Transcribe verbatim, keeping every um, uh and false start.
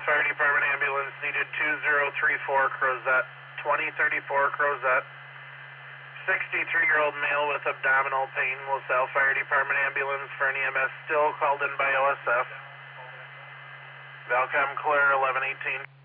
Fire Department ambulance needed two zero three four Crozet, twenty thirty-four Crozet. sixty-three-year-old male with abdominal pain, LaSalle Fire Department ambulance for an E M S still called in by O S F. Valcom clear, eleven eighteen.